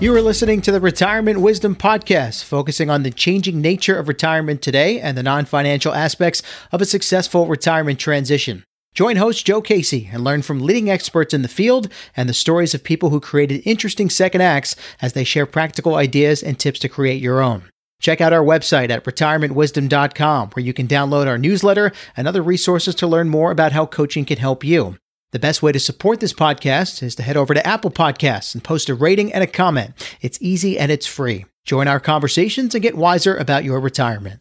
You are listening to the Retirement Wisdom Podcast, focusing on the changing nature of retirement today and the non-financial aspects of a successful retirement transition. Join host Joe Casey and learn from leading experts in the field and the stories of people who created interesting second acts as they share practical ideas and tips to create your own. Check out our website at retirementwisdom.com, where you can download our newsletter and other resources to learn more about how coaching can help you. The best way to support this podcast is to head over to Apple Podcasts and post a rating and a comment. It's easy and it's free. Join our conversations and get wiser about your retirement.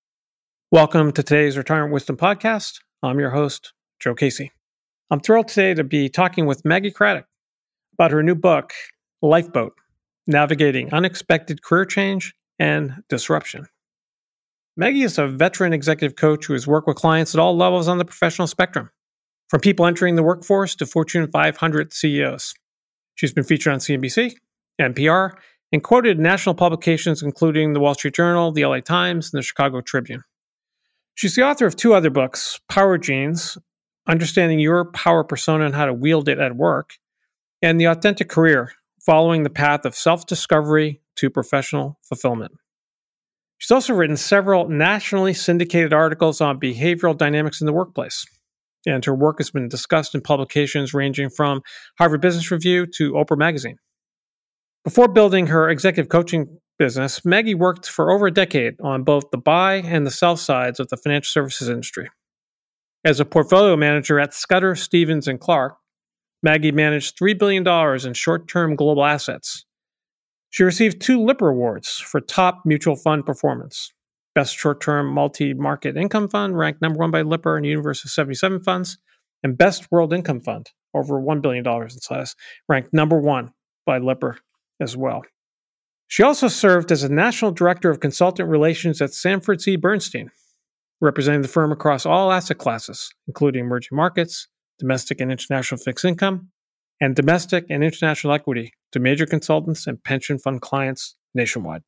Welcome to today's Retirement Wisdom Podcast. I'm your host, Joe Casey. I'm thrilled today to be talking with Maggie Craddock about her new book, Lifeboat: Navigating Unexpected Career Change and Disruption. Maggie is a veteran executive coach who has worked with clients at all levels on the professional spectrum, from people entering the workforce to Fortune 500 CEOs. She's been featured on CNBC, NPR, and quoted in national publications including the Wall Street Journal, the LA Times, and the Chicago Tribune. She's the author of two other books, Power Genes, Understanding Your Power Persona and How to Wield It at Work, and The Authentic Career, Following the Path of Self-Discovery to Professional Fulfillment. She's also written several nationally syndicated articles on behavioral dynamics in the workplace, and her work has been discussed in publications ranging from Harvard Business Review to Oprah Magazine. Before building her executive coaching business, Maggie worked for over a decade on both the buy and the sell sides of the financial services industry. As a portfolio manager at Scudder, Stevens & Clark, Maggie managed $3 billion in short-term global assets. She received 2 Lipper Awards for top mutual fund performance. Best Short-Term Multi-Market Income Fund, ranked number 1 by Lipper and Universe of 77 Funds, and Best World Income Fund, over $1 billion in size, ranked number 1 by Lipper as well. She also served as a National Director of Consultant Relations at Sanford C. Bernstein, representing the firm across all asset classes, including emerging markets, domestic and international fixed income, and domestic and international equity to major consultants and pension fund clients nationwide.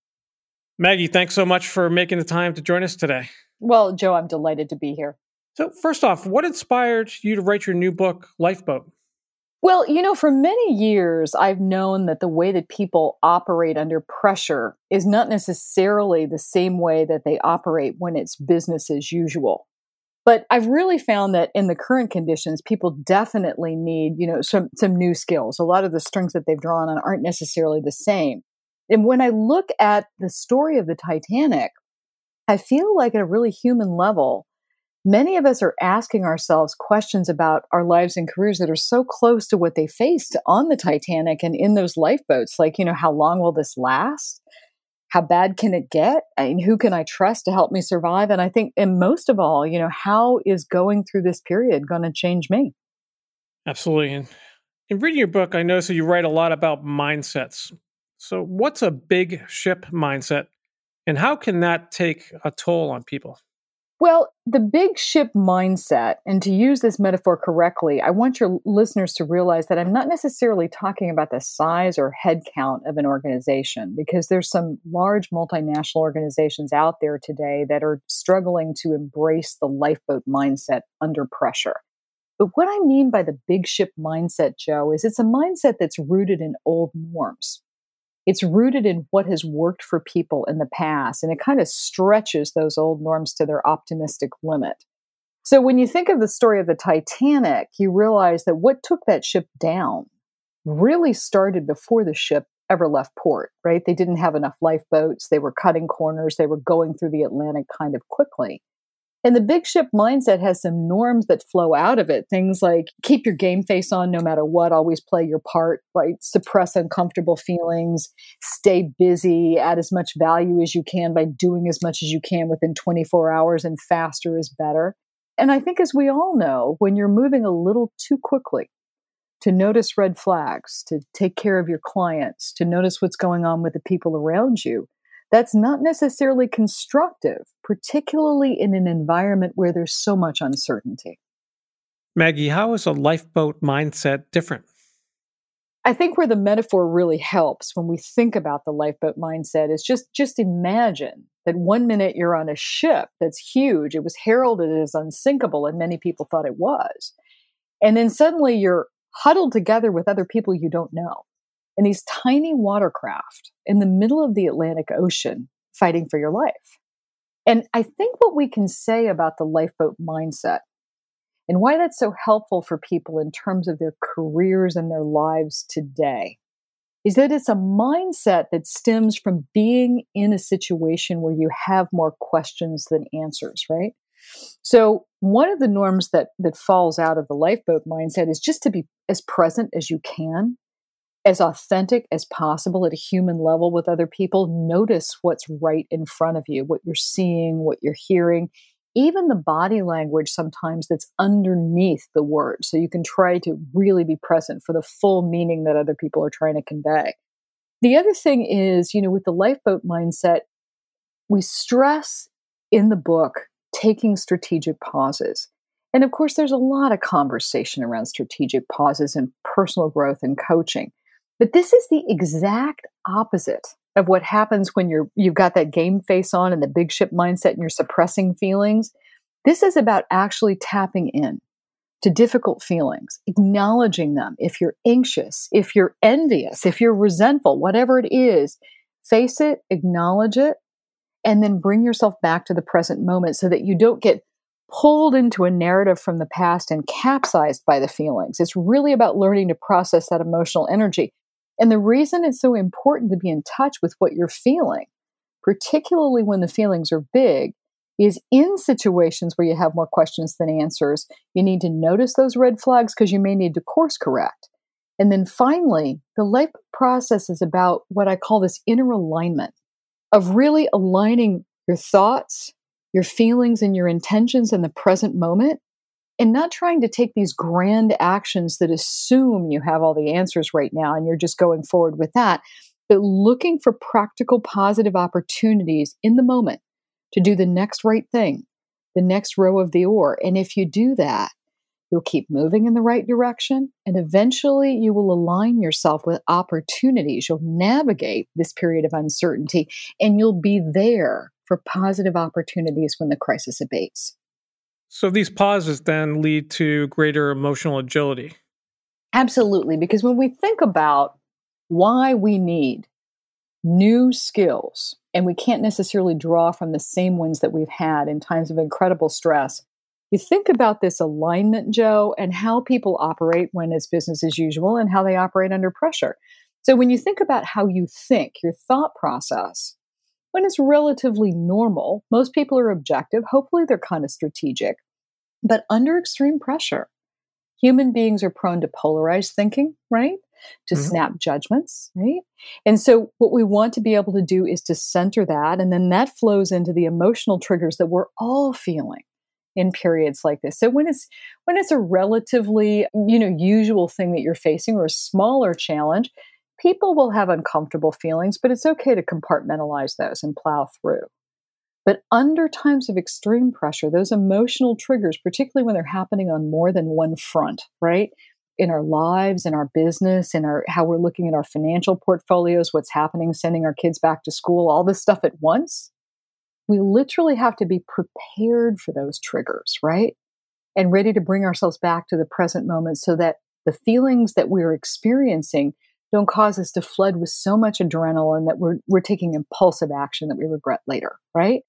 Maggie, thanks so much for making the time to join us today. Well, Joe, I'm delighted to be here. So first off, what inspired you to write your new book, Lifeboat? Well, for many years, I've known that the way that people operate under pressure is not necessarily the same way that they operate when it's business as usual. But I've really found that in the current conditions, people definitely need, some new skills. A lot of the strengths that they've drawn on aren't necessarily the same. And when I look at the story of the Titanic, I feel like at a really human level, many of us are asking ourselves questions about our lives and careers that are so close to what they faced on the Titanic and in those lifeboats. Like, how long will this last? How bad can it get? Who can I trust to help me survive? And I think, and most of all, how is going through this period going to change me? Absolutely. And in reading your book, I noticed that you write a lot about mindsets. So what's a big ship mindset, and how can that take a toll on people? Well, the big ship mindset, and to use this metaphor correctly, I want your listeners to realize that I'm not necessarily talking about the size or head count of an organization, because there's some large multinational organizations out there today that are struggling to embrace the lifeboat mindset under pressure. But what I mean by the big ship mindset, Joe, is it's a mindset that's rooted in old norms. It's rooted in what has worked for people in the past, and it kind of stretches those old norms to their optimistic limit. So when you think of the story of the Titanic, you realize that what took that ship down really started before the ship ever left port, right? They didn't have enough lifeboats. They were cutting corners. They were going through the Atlantic kind of quickly. And the big ship mindset has some norms that flow out of it. Things like keep your game face on no matter what, always play your part, right? Suppress uncomfortable feelings, stay busy, add as much value as you can by doing as much as you can within 24 hours, and faster is better. And I think, as we all know, when you're moving a little too quickly to notice red flags, to take care of your clients, to notice what's going on with the people around you, that's not necessarily constructive, particularly in an environment where there's so much uncertainty. Maggie, how is a lifeboat mindset different? I think where the metaphor really helps when we think about the lifeboat mindset is just imagine that 1 minute you're on a ship that's huge. It was heralded as unsinkable, and many people thought it was. And then suddenly you're huddled together with other people you don't know. in these tiny watercraft in the middle of the Atlantic Ocean fighting for your life. And I think what we can say about the lifeboat mindset and why that's so helpful for people in terms of their careers and their lives today is that it's a mindset that stems from being in a situation where you have more questions than answers, right? So one of the norms that falls out of the lifeboat mindset is just to be as present as you can, as authentic as possible at a human level with other people. Notice what's right in front of you, what you're seeing, what you're hearing, even the body language sometimes that's underneath the words. So you can try to really be present for the full meaning that other people are trying to convey. The other thing is, with the lifeboat mindset, we stress in the book taking strategic pauses. And of course, there's a lot of conversation around strategic pauses and personal growth and coaching. But this is the exact opposite of what happens when you've got that game face on and the big ship mindset and you're suppressing feelings. This is about actually tapping in to difficult feelings, acknowledging them. If you're anxious, if you're envious, if you're resentful, whatever it is, face it, acknowledge it, and then bring yourself back to the present moment so that you don't get pulled into a narrative from the past and capsized by the feelings. It's really about learning to process that emotional energy. And the reason it's so important to be in touch with what you're feeling, particularly when the feelings are big, is in situations where you have more questions than answers, you need to notice those red flags because you may need to course correct. And then finally, the life process is about what I call this inner alignment of really aligning your thoughts, your feelings, and your intentions in the present moment, and not trying to take these grand actions that assume you have all the answers right now and you're just going forward with that, but looking for practical, positive opportunities in the moment to do the next right thing, the next row of the oar. And if you do that, you'll keep moving in the right direction, and eventually you will align yourself with opportunities. You'll navigate this period of uncertainty, and you'll be there for positive opportunities when the crisis abates. So these pauses then lead to greater emotional agility. Absolutely, because when we think about why we need new skills, and we can't necessarily draw from the same ones that we've had in times of incredible stress, you think about this alignment, Joe, and how people operate when it's business as usual and how they operate under pressure. So when you think about how you think, your thought process, when it's relatively normal, most people are objective. Hopefully they're kind of strategic. But under extreme pressure, human beings are prone to polarized thinking, right? To snap judgments, right? And so what we want to be able to do is to center that. And then that flows into the emotional triggers that we're all feeling in periods like this. So when it's a relatively, usual thing that you're facing or a smaller challenge, people will have uncomfortable feelings, but it's okay to compartmentalize those and plow through. But under times of extreme pressure, those emotional triggers, particularly when they're happening on more than one front, right? In our lives, in our business, in how we're looking at our financial portfolios, what's happening, sending our kids back to school, all this stuff at once, we literally have to be prepared for those triggers, right? And ready to bring ourselves back to the present moment so that the feelings that we're experiencing don't cause us to flood with so much adrenaline that we're taking impulsive action that we regret later, right?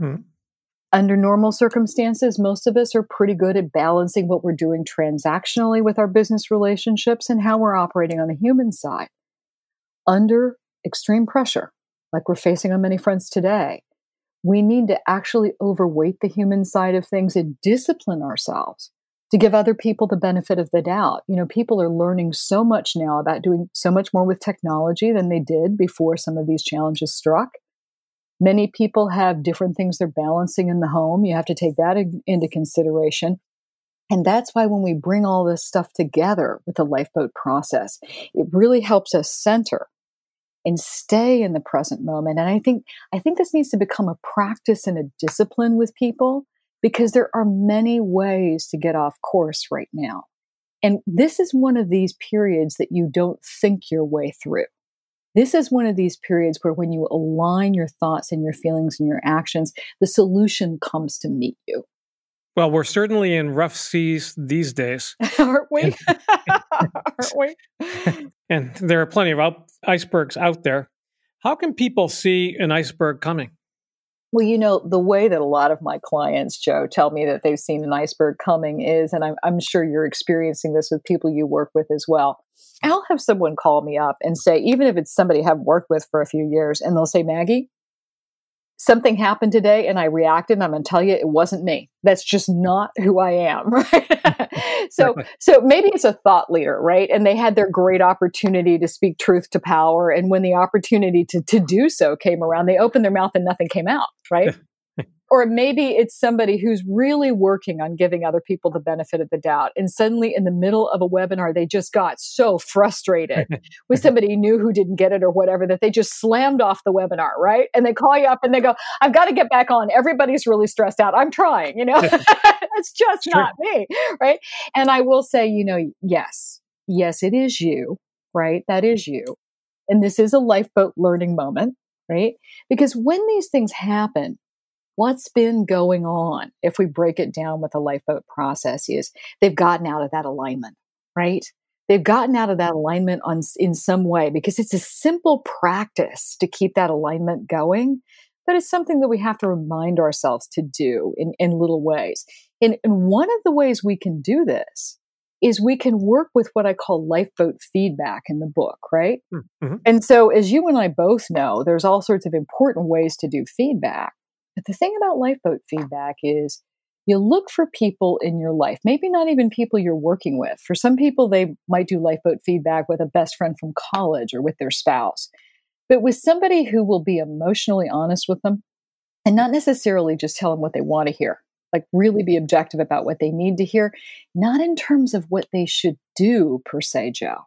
Under normal circumstances, most of us are pretty good at balancing what we're doing transactionally with our business relationships and how we're operating on the human side. Under extreme pressure, like we're facing on many fronts today, we need to actually overweight the human side of things and discipline ourselves to give other people the benefit of the doubt. People are learning so much now about doing so much more with technology than they did before some of these challenges struck. Many people have different things they're balancing in the home. You have to take that into consideration. And that's why when we bring all this stuff together with the lifeboat process, it really helps us center and stay in the present moment. And I think this needs to become a practice and a discipline with people, because there are many ways to get off course right now. And this is one of these periods that you don't think your way through. This is one of these periods where when you align your thoughts and your feelings and your actions, the solution comes to meet you. Well, we're certainly in rough seas these days. Aren't we? Yes. aren't we? And there are plenty of icebergs out there. How can people see an iceberg coming? Well, the way that a lot of my clients, Joe, tell me that they've seen an iceberg coming is, and I'm sure you're experiencing this with people you work with as well. I'll have someone call me up and say, even if it's somebody I haven't worked with for a few years, and they'll say, Maggie, something happened today and I reacted, and I'm going to tell you it wasn't me. That's just not who I am, right? So maybe it's a thought leader, right? And they had their great opportunity to speak truth to power. And when the opportunity to do so came around, they opened their mouth and nothing came out, right? Or maybe it's somebody who's really working on giving other people the benefit of the doubt. And suddenly in the middle of a webinar, they just got so frustrated with somebody new who didn't get it or whatever, that they just slammed off the webinar, right? And they call you up and they go, I've got to get back on. Everybody's really stressed out. I'm trying, It's just not me, right? And I will say, yes, it is you, right? That is you. And this is a lifeboat learning moment, right? Because when these things happen, what's been going on, if we break it down with the lifeboat process, is they've gotten out of that alignment, right? They've gotten out of that alignment in some way, because it's a simple practice to keep that alignment going, but it's something that we have to remind ourselves to do in little ways. And one of the ways we can do this is we can work with what I call lifeboat feedback in the book, right? Mm-hmm. And so as you and I both know, there's all sorts of important ways to do feedback. But the thing about lifeboat feedback is you look for people in your life, maybe not even people you're working with. For some people, they might do lifeboat feedback with a best friend from college or with their spouse, but with somebody who will be emotionally honest with them and not necessarily just tell them what they want to hear, like really be objective about what they need to hear, not in terms of what they should do per se, Joe,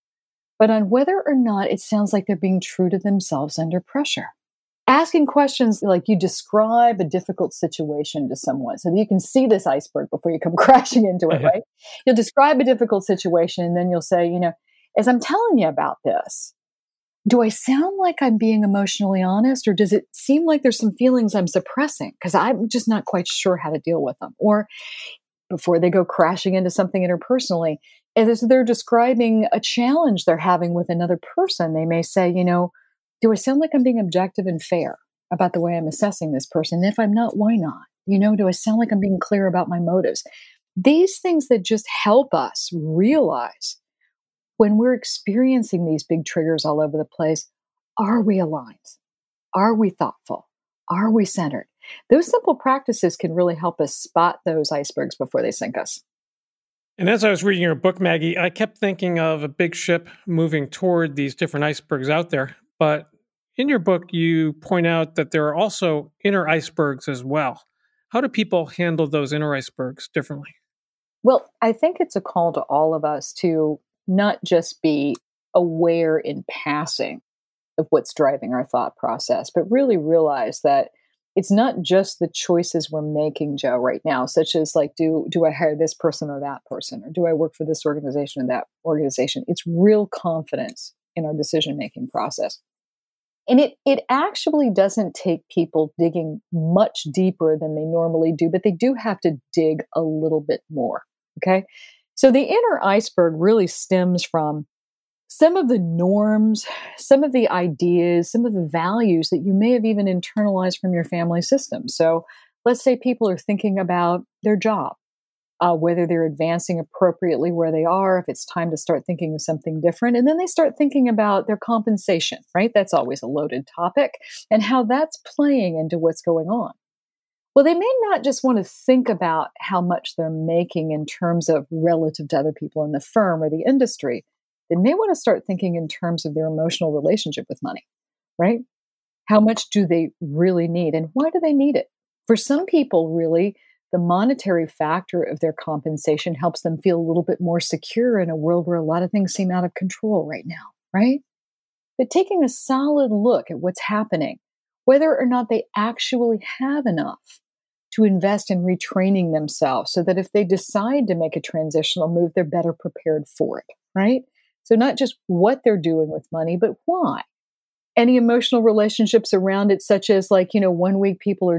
but on whether or not it sounds like they're being true to themselves under pressure. Asking questions like you describe a difficult situation to someone so that you can see this iceberg before you come crashing into it, right? You'll describe a difficult situation and then you'll say, as I'm telling you about this, do I sound like I'm being emotionally honest, or does it seem like there's some feelings I'm suppressing because I'm just not quite sure how to deal with them? Or before they go crashing into something interpersonally, as they're describing a challenge they're having with another person, they may say, do I sound like I'm being objective and fair about the way I'm assessing this person? And if I'm not, why not? Do I sound like I'm being clear about my motives? These things that just help us realize when we're experiencing these big triggers all over the place, are we aligned? Are we thoughtful? Are we centered? Those simple practices can really help us spot those icebergs before they sink us. And as I was reading your book, Maggie, I kept thinking of a big ship moving toward these different icebergs out there. But in your book, you point out that there are also inner icebergs as well. How do people handle those inner icebergs differently? Well, I think it's a call to all of us to not just be aware in passing of what's driving our thought process, but really realize that it's not just the choices we're making, Joe, right now, such as like, do I hire this person or that person? Or do I work for this organization or that organization? It's real confidence in our decision-making process. And it actually doesn't take people digging much deeper than they normally do, but they do have to dig a little bit more, okay? So the inner iceberg really stems from some of the norms, some of the ideas, some of the values that you may have even internalized from your family system. So let's say people are thinking about their job, whether they're advancing appropriately where they are, if it's time to start thinking of something different. And then they start thinking about their compensation, right? That's always a loaded topic, and how that's playing into what's going on. Well, they may not just want to think about how much they're making in terms of relative to other people in the firm or the industry. They may want to start thinking in terms of their emotional relationship with money, right? How much do they really need, and why do they need it? For some people, really, the monetary factor of their compensation helps them feel a little bit more secure in a world where a lot of things seem out of control right now, right? But taking a solid look at what's happening, whether or not they actually have enough to invest in retraining themselves so that if they decide to make a transitional move, they're better prepared for it, right? So not just what they're doing with money, but why. Any emotional relationships around it, such as 1 week people are just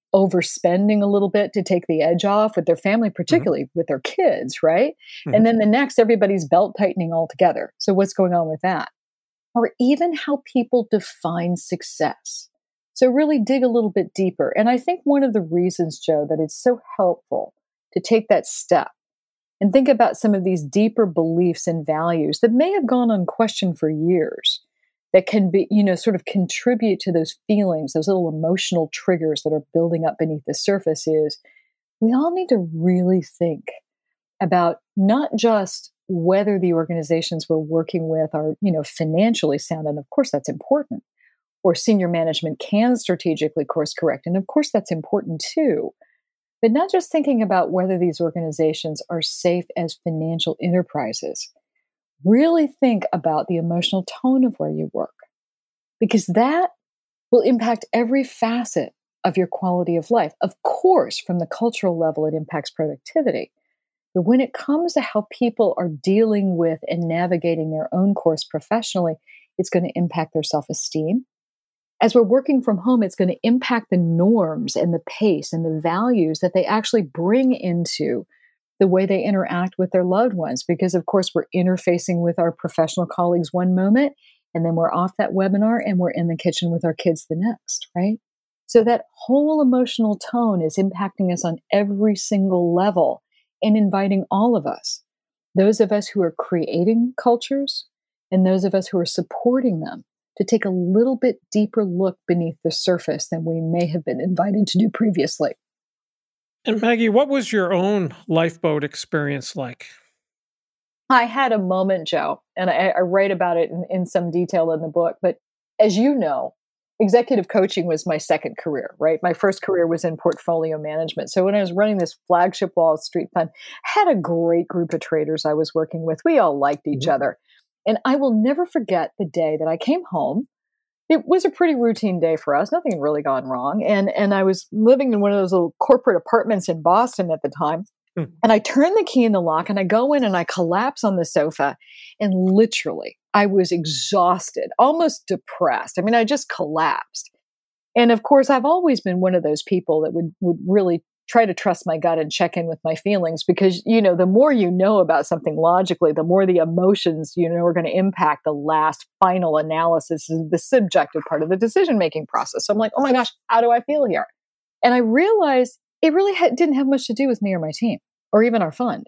overspending a little bit to take the edge off with their family, particularly with their kids, right? And then the next, everybody's belt tightening altogether. So what's going on with that? Or even how people define success. So really dig a little bit deeper. And I think one of the reasons, Joe, that it's so helpful to take that step and think about some of these deeper beliefs and values that may have gone unquestioned for years, that can be, sort of contribute to those feelings, those little emotional triggers that are building up beneath the surface, is we all need to really think about not just whether the organizations we're working with are, financially sound, and of course that's important, or senior management can strategically course correct, and of course that's important too, but not just thinking about whether these organizations are safe as financial enterprises. Really think about the emotional tone of where you work, because that will impact every facet of your quality of life. Of course, from the cultural level, it impacts productivity. But when it comes to how people are dealing with and navigating their own course professionally, it's going to impact their self-esteem. As we're working from home, it's going to impact the norms and the pace and the values that they actually bring into the way they interact with their loved ones. Because, of course, we're interfacing with our professional colleagues one moment, and then we're off that webinar and we're in the kitchen with our kids the next, right? So that whole emotional tone is impacting us on every single level and inviting all of us, those of us who are creating cultures and those of us who are supporting them, to take a little bit deeper look beneath the surface than we may have been invited to do previously. And Maggie, what was your own lifeboat experience like? I had a moment, Joe, and I write about it in some detail in the book. But as you know, executive coaching was my second career, right? My first career was in portfolio management. So when I was running this flagship Wall Street fund, I had a great group of traders I was working with. We all liked each other. And I will never forget the day that I came home. It was a pretty routine day for us. Nothing had really gone wrong. And I was living in one of those little corporate apartments in Boston at the time. And I turn the key in the lock and I go in and I collapse on the sofa. And literally, I was exhausted, almost depressed. I mean, I just collapsed. And of course, I've always been one of those people that would really try to trust my gut and check in with my feelings, because, the more you know about something logically, the more the emotions, are going to impact the last final analysis, the subjective part of the decision-making process. So I'm like, oh my gosh, how do I feel here? And I realized it really didn't have much to do with me or my team or even our fund.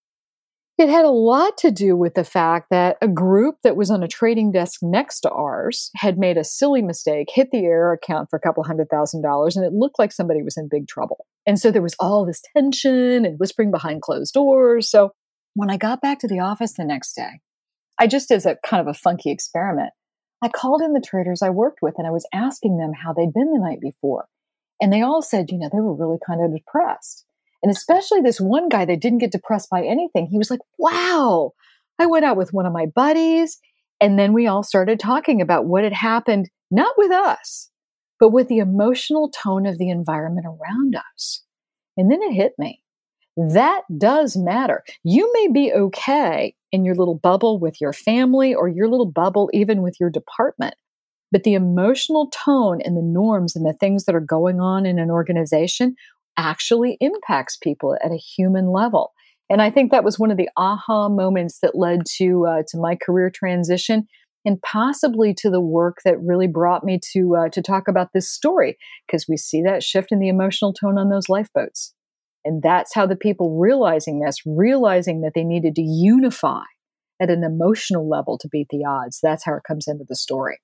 It had a lot to do with the fact that a group that was on a trading desk next to ours had made a silly mistake, hit the error account for a couple $100,000, and it looked like somebody was in big trouble. And so there was all this tension and whispering behind closed doors. So when I got back to the office the next day, I just, as a kind of a funky experiment, I called in the traders I worked with and I was asking them how they'd been the night before. And they all said, they were really kind of depressed. And especially this one guy that didn't get depressed by anything. He was like, wow, I went out with one of my buddies. And then we all started talking about what had happened, not with us, but with the emotional tone of the environment around us. And then it hit me. That does matter. You may be okay in your little bubble with your family or your little bubble even with your department. But the emotional tone and the norms and the things that are going on in an organization actually impacts people at a human level. And I think that was one of the aha moments that led to my career transition, and possibly to the work that really brought me to talk about this story, because we see that shift in the emotional tone on those lifeboats. And that's how the people realizing that they needed to unify at an emotional level to beat the odds. That's how it comes into the story.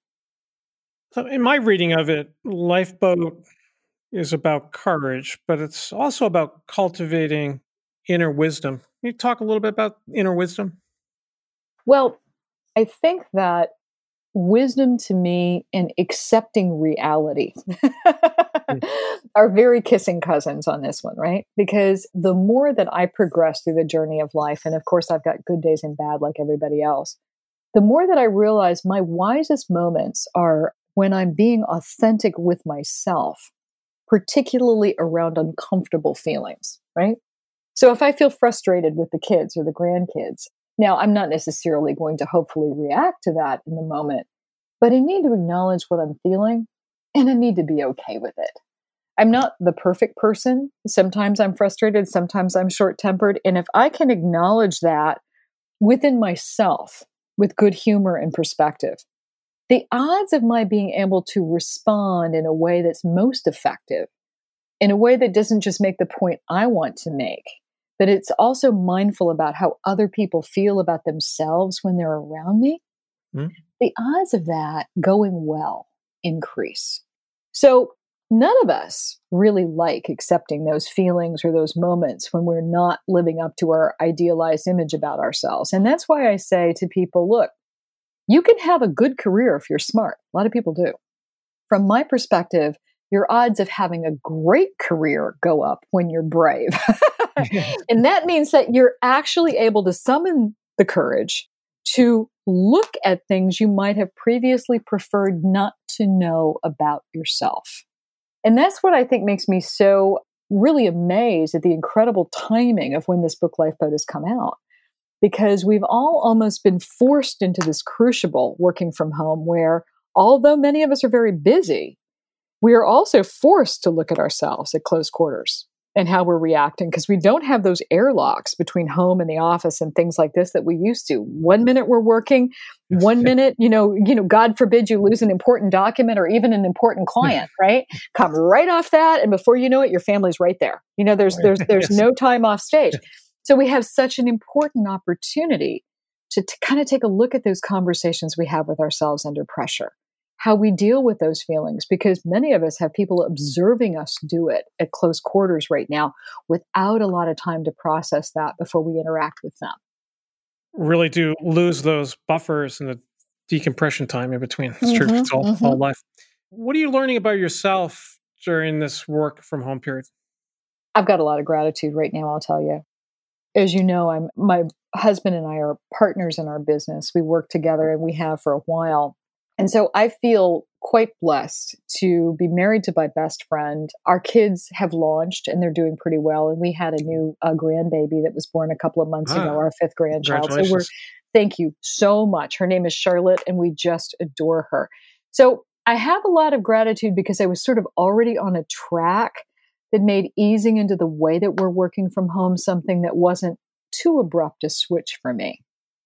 So in my reading of it, Lifeboat is about courage, but it's also about cultivating inner wisdom. Can you talk a little bit about inner wisdom? Well, I think that wisdom to me and accepting reality are very kissing cousins on this one, right? Because the more that I progress through the journey of life, and of course I've got good days and bad like everybody else, the more that I realize my wisest moments are when I'm being authentic with myself, particularly around uncomfortable feelings, right? So if I feel frustrated with the kids or the grandkids, now I'm not necessarily going to hopefully react to that in the moment, but I need to acknowledge what I'm feeling and I need to be okay with it. I'm not the perfect person. Sometimes I'm frustrated. Sometimes I'm short-tempered. And if I can acknowledge that within myself with good humor and perspective, the odds of my being able to respond in a way that's most effective, in a way that doesn't just make the point I want to make, but it's also mindful about how other people feel about themselves when they're around me, the odds of that going well increase. So none of us really like accepting those feelings or those moments when we're not living up to our idealized image about ourselves. And that's why I say to people, look, you can have a good career if you're smart. A lot of people do. From my perspective, your odds of having a great career go up when you're brave. And that means that you're actually able to summon the courage to look at things you might have previously preferred not to know about yourself. And that's what I think makes me so really amazed at the incredible timing of when this book Lifeboat has come out. Because we've all almost been forced into this crucible working from home where, although many of us are very busy, we are also forced to look at ourselves at close quarters and how we're reacting, because we don't have those airlocks between home and the office and things like this that we used to. 1 minute we're working, 1 minute, God forbid you lose an important document or even an important client, right? Come right off that, and before you know it, your family's right there. There's no time off stage. So we have such an important opportunity to kind of take a look at those conversations we have with ourselves under pressure, how we deal with those feelings, because many of us have people observing us do it at close quarters right now without a lot of time to process that before we interact with them. Really do lose those buffers and the decompression time in between. It's true. It's all life. What are you learning about yourself during this work from home period? I've got a lot of gratitude right now, I'll tell you. As you know, my husband and I are partners in our business. We work together and we have for a while. And so I feel quite blessed to be married to my best friend. Our kids have launched and they're doing pretty well. And we had a new grandbaby that was born a couple of months ago, our fifth grandchild. So thank you so much. Her name is Charlotte and we just adore her. So I have a lot of gratitude because I was sort of already on a track that made easing into the way that we're working from home something that wasn't too abrupt a switch for me.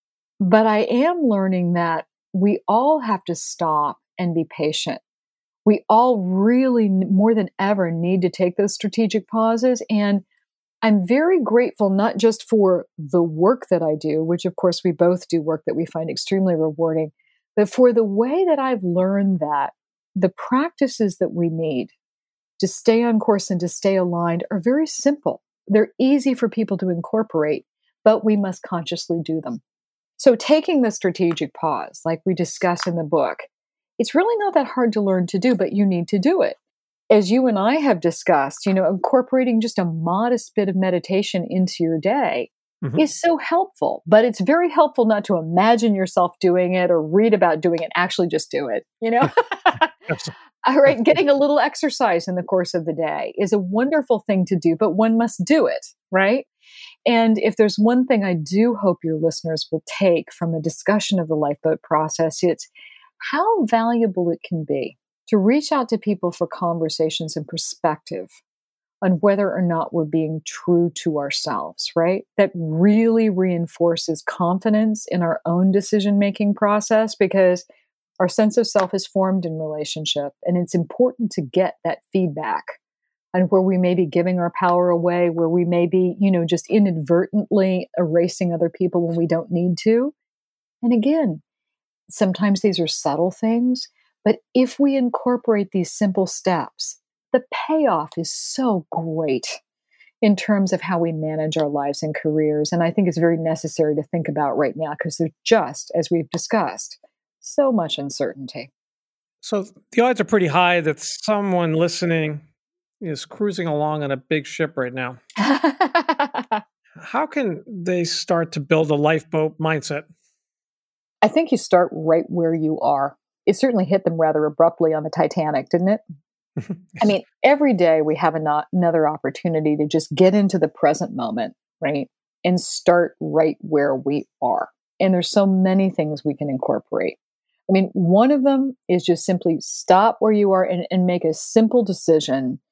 But I am learning that we all have to stop and be patient. We all really, more than ever, need to take those strategic pauses. And I'm very grateful, not just for the work that I do, which of course we both do work that we find extremely rewarding, but for the way that I've learned that the practices that we need to stay on course and to stay aligned are very simple. They're easy for people to incorporate, but we must consciously do them. So taking the strategic pause, like we discuss in the book, it's really not that hard to learn to do, but you need to do it. As you and I have discussed, incorporating just a modest bit of meditation into your day is so helpful, but it's very helpful not to imagine yourself doing it or read about doing it, actually just do it, All right, getting a little exercise in the course of the day is a wonderful thing to do, but one must do it, right? And if there's one thing I do hope your listeners will take from a discussion of the Lifeboat process, it's how valuable it can be to reach out to people for conversations and perspective on whether or not we're being true to ourselves, right? That really reinforces confidence in our own decision-making process because our sense of self is formed in relationship, and it's important to get that feedback on where we may be giving our power away, where we may be, just inadvertently erasing other people when we don't need to. And again, sometimes these are subtle things, but if we incorporate these simple steps, the payoff is so great in terms of how we manage our lives and careers. And I think it's very necessary to think about right now because there's just, as we've discussed, so much uncertainty. So the odds are pretty high that someone listening is cruising along on a big ship right now. How can they start to build a lifeboat mindset? I think you start right where you are. It certainly hit them rather abruptly on the Titanic, didn't it? I mean, every day we have another opportunity to just get into the present moment, right? And start right where we are. And there's so many things we can incorporate. I mean, one of them is just simply stop where you are and make a simple decision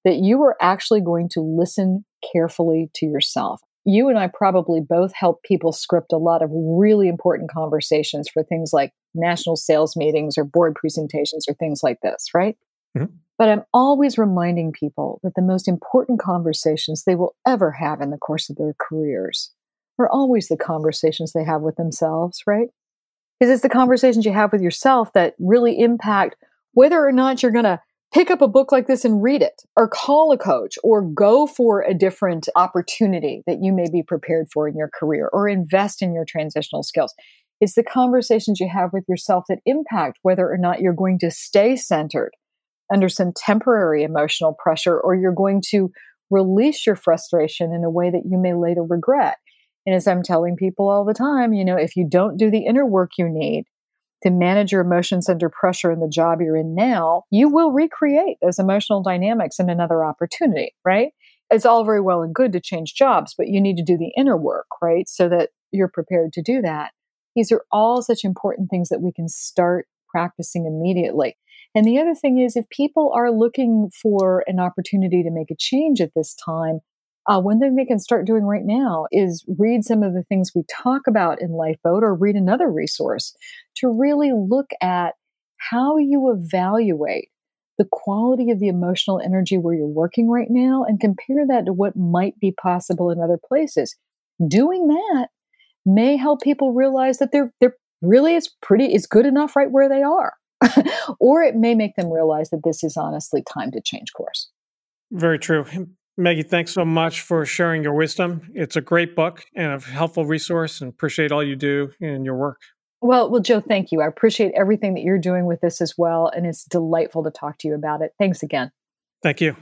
that you are actually going to listen carefully to yourself. You and I probably both help people script a lot of really important conversations for things like national sales meetings or board presentations or things like this, right? Mm-hmm. But I'm always reminding people that the most important conversations they will ever have in the course of their careers are always the conversations they have with themselves, right? Because it's the conversations you have with yourself that really impact whether or not you're going to pick up a book like this and read it, or call a coach, or go for a different opportunity that you may be prepared for in your career, or invest in your transitional skills. It's the conversations you have with yourself that impact whether or not you're going to stay centered under some temporary emotional pressure, or you're going to release your frustration in a way that you may later regret. And as I'm telling people all the time, if you don't do the inner work you need to manage your emotions under pressure in the job you're in now, you will recreate those emotional dynamics in another opportunity, right? It's all very well and good to change jobs, but you need to do the inner work, right? So that you're prepared to do that. These are all such important things that we can start practicing immediately. And the other thing is, if people are looking for an opportunity to make a change at this time, one thing they can start doing right now is read some of the things we talk about in Lifeboat, or read another resource to really look at how you evaluate the quality of the emotional energy where you're working right now and compare that to what might be possible in other places. Doing that may help people realize that they're really is good enough right where they are. Or it may make them realize that this is honestly time to change course. Very true. Maggie, thanks so much for sharing your wisdom. It's a great book and a helpful resource, and appreciate all you do in your work. Well, Joe, thank you. I appreciate everything that you're doing with this as well, and it's delightful to talk to you about it. Thanks again. Thank you.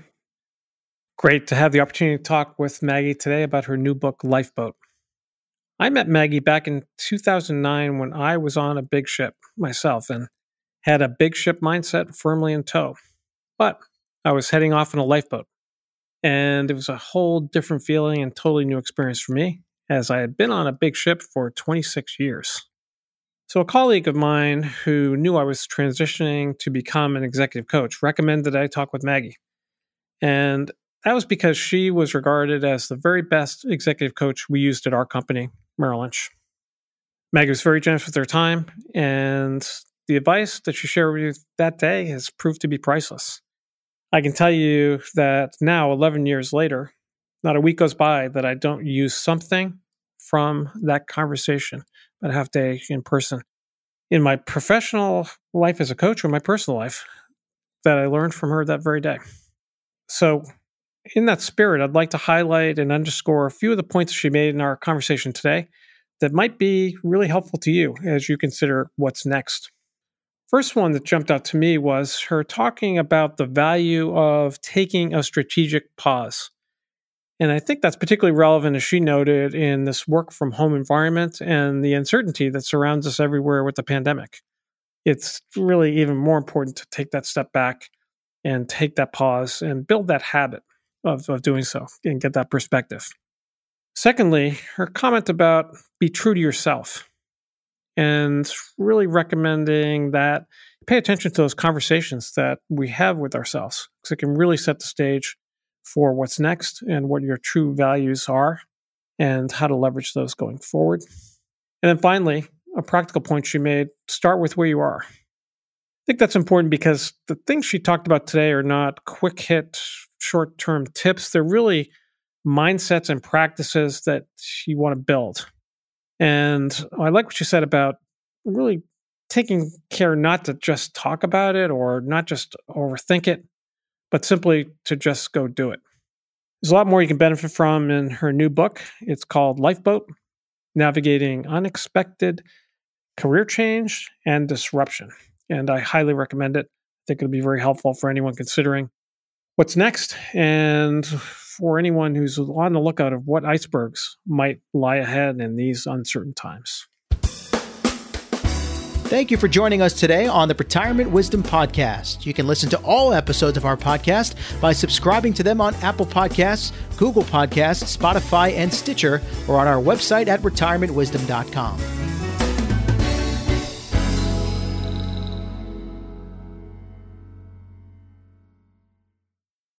Great to have the opportunity to talk with Maggie today about her new book, Lifeboat. I met Maggie back in 2009 when I was on a big ship myself and had a big ship mindset firmly in tow. But I was heading off in a lifeboat. And it was a whole different feeling and totally new experience for me, as I had been on a big ship for 26 years. So a colleague of mine who knew I was transitioning to become an executive coach recommended I talk with Maggie. And that was because she was regarded as the very best executive coach we used at our company, Merrill Lynch. Maggie was very generous with her time, and the advice that she shared with you that day has proved to be priceless. I can tell you that now, 11 years later, not a week goes by that I don't use something from that conversation that half day in person in my professional life as a coach or my personal life that I learned from her that very day. So in that spirit, I'd like to highlight and underscore a few of the points she made in our conversation today that might be really helpful to you as you consider what's next. First one that jumped out to me was her talking about the value of taking a strategic pause. And I think that's particularly relevant, as she noted, in this work from home environment and the uncertainty that surrounds us everywhere with the pandemic. It's really even more important to take that step back and take that pause and build that habit of doing so and get that perspective. Secondly, her comment about be true to yourself, and really recommending that pay attention to those conversations that we have with ourselves, because it can really set the stage for what's next and what your true values are and how to leverage those going forward. And then finally, a practical point she made, start with where you are. I think that's important because the things she talked about today are not quick hit, short-term tips. They're really mindsets and practices that you want to build. And I like what you said about really taking care not to just talk about it or not just overthink it, but simply to just go do it. There's a lot more you can benefit from in her new book. It's called Lifeboat, Navigating Unexpected Career Change and Disruption. And I highly recommend it. I think it'll be very helpful for anyone considering what's next and for anyone who's on the lookout of what icebergs might lie ahead in these uncertain times. Thank you for joining us today on the Retirement Wisdom Podcast. You can listen to all episodes of our podcast by subscribing to them on Apple Podcasts, Google Podcasts, Spotify, and Stitcher, or on our website at retirementwisdom.com.